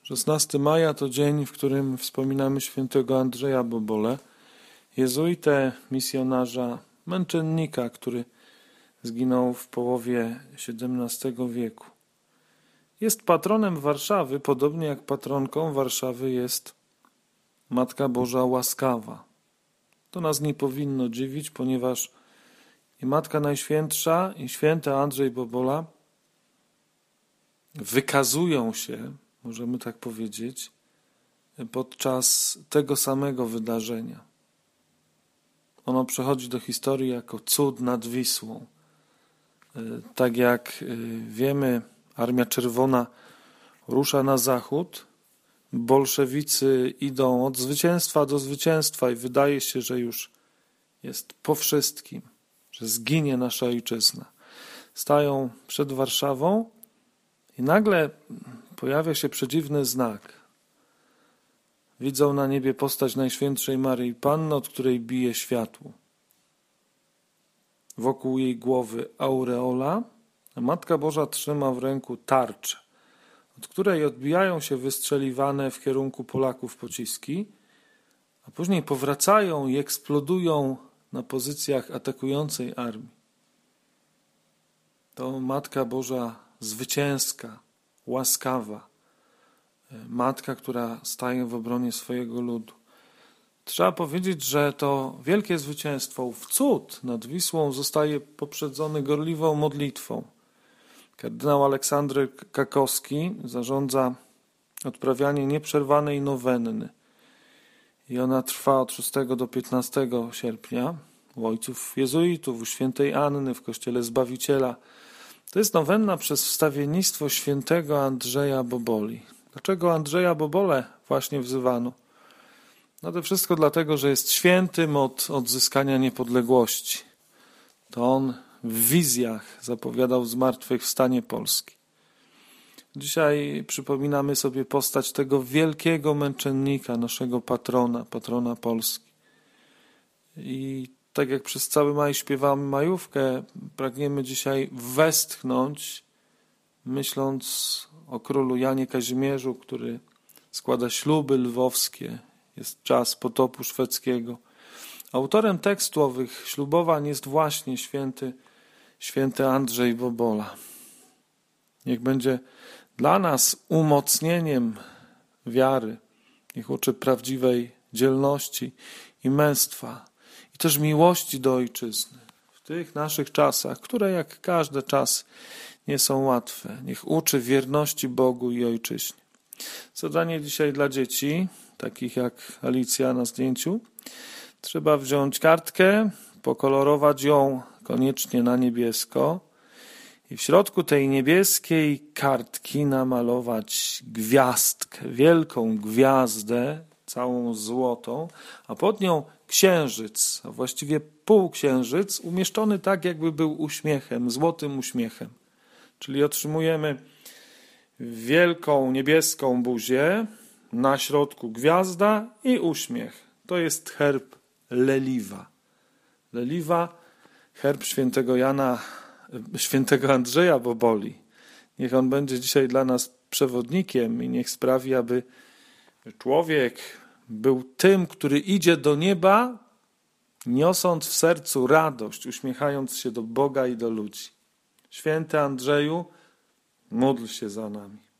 16 maja to dzień, w którym wspominamy świętego Andrzeja Bobole, jezuitę, misjonarza, męczennika, który zginął w połowie XVII wieku. Jest patronem Warszawy, podobnie jak patronką Warszawy jest Matka Boża Łaskawa. To nas nie powinno dziwić, ponieważ i Matka Najświętsza, i święty Andrzej Bobola wykazują się, możemy tak powiedzieć, podczas tego samego wydarzenia. Ono przechodzi do historii jako cud nad Wisłą. Tak jak wiemy, Armia Czerwona rusza na zachód, bolszewicy idą od zwycięstwa do zwycięstwa i wydaje się, że już jest po wszystkim, że zginie nasza ojczyzna. Stają przed Warszawą i nagle pojawia się przedziwny znak. Widzą na niebie postać Najświętszej Maryi Panny, od której bije światło. Wokół jej głowy aureola, a Matka Boża trzyma w ręku tarczę, od której odbijają się wystrzeliwane w kierunku Polaków pociski, a później powracają i eksplodują na pozycjach atakującej armii. To Matka Boża zwycięska, łaskawa, Matka, która staje w obronie swojego ludu. Trzeba powiedzieć, że to wielkie zwycięstwo, cud nad Wisłą zostaje poprzedzony gorliwą modlitwą. Kardynał Aleksander Kakowski zarządza odprawianie nieprzerwanej nowenny. I ona trwa od 6 do 15 sierpnia u ojców jezuitów, u świętej Anny w kościele Zbawiciela. To jest nowenna przez wstawiennictwo świętego Andrzeja Boboli. Dlaczego Andrzeja Bobole właśnie wzywano? Nade wszystko dlatego, że jest świętym od odzyskania niepodległości. To on w wizjach zapowiadał zmartwychwstanie Polski. Dzisiaj przypominamy sobie postać tego wielkiego męczennika, naszego patrona Polski. I tak jak przez cały maj śpiewamy majówkę, pragniemy dzisiaj westchnąć, myśląc o królu Janie Kazimierzu, który składa śluby lwowskie. Jest czas potopu szwedzkiego. Autorem tekstu owych ślubowań jest właśnie święty Andrzej Bobola. Niech będzie dla nas umocnieniem wiary. Niech uczy prawdziwej dzielności i męstwa i też miłości do ojczyzny. W tych naszych czasach, które jak każdy czas nie są łatwe. Niech uczy wierności Bogu i ojczyźnie. Zadanie dzisiaj dla dzieci, takich jak Alicja na zdjęciu. Trzeba wziąć kartkę, pokolorować ją koniecznie na niebiesko i w środku tej niebieskiej kartki namalować gwiazdkę, wielką gwiazdę, całą złotą, a pod nią księżyc, a właściwie półksiężyc, umieszczony tak, jakby był uśmiechem, złotym uśmiechem. Czyli otrzymujemy wielką niebieską buzię, na środku gwiazda i uśmiech. To jest herb Leliwa. Leliwa, herb świętego Andrzeja Boboli. Niech on będzie dzisiaj dla nas przewodnikiem i niech sprawi, aby człowiek był tym, który idzie do nieba, niosąc w sercu radość, uśmiechając się do Boga i do ludzi. Święty Andrzeju, módl się za nami.